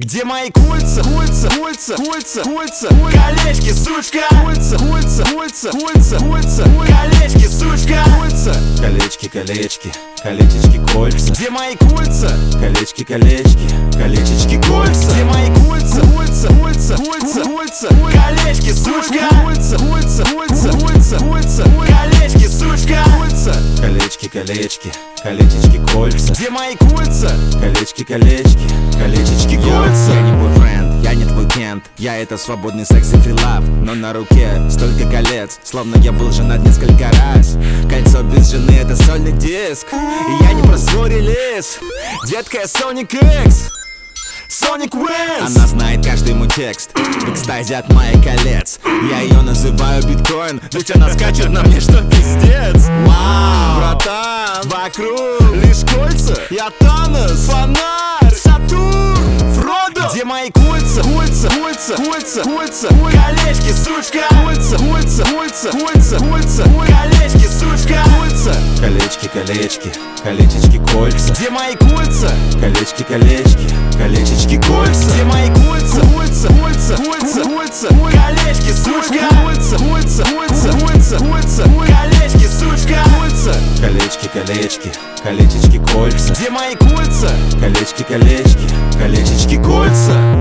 Где мои кольца, кольца, кольца, кольца, кольца, колечки, сучка, кольца, кольца, кольца, кольца, кольца, колечки, сучка, кольца, колечки, колечки, колечечки, кольца. Где мои кольца, колечки, колечки, колечечки, кольца. Где мои кольца, кольца, кольца, кольца, кольца, колечки, сучка, кольца, кольца, кольца, кольца, кольца, колечки, сучка, кольца, колечки, колечки, колечечки, кольца. Где мои кольца, колечки, колечки, колечечки, кольца. Я не бойфренд, я не твой кент. Я это свободный секс и фрилав. Но на руке столько колец, словно я был женат несколько раз. Кольцо без жены — это сольный диск. И я не про свой релиз. Детка, я Sonic X, Sonic Wings. она знает каждый мой текст. В экстазе от моих колец. Я ее называю биткоин, ведь она скачет на мне, что пиздец. Вау, Братан, вокруг лишь кольца, я Танос, фонарь, Сатурн, Фродо. Где мои кольца, кольца, кольца, кольца, кольца, колечки, сучка, кольца, кольца, кольца, кольца, кольца, колечки, сучка, кольца, колечки, колечки, колечечки, кольца. Где мои кольца, колечки, колечки, колечечки, кольца. Где мои кольца, кольца, кольца, кольца, кольца, колечки, сучка, кольца, кольца, кольца, кольца, кольца, колечки, сучка, кольца, колечки, колечки, колечечки, кольца. Где мои кольца, колечки, колечки, колечечки, кольца.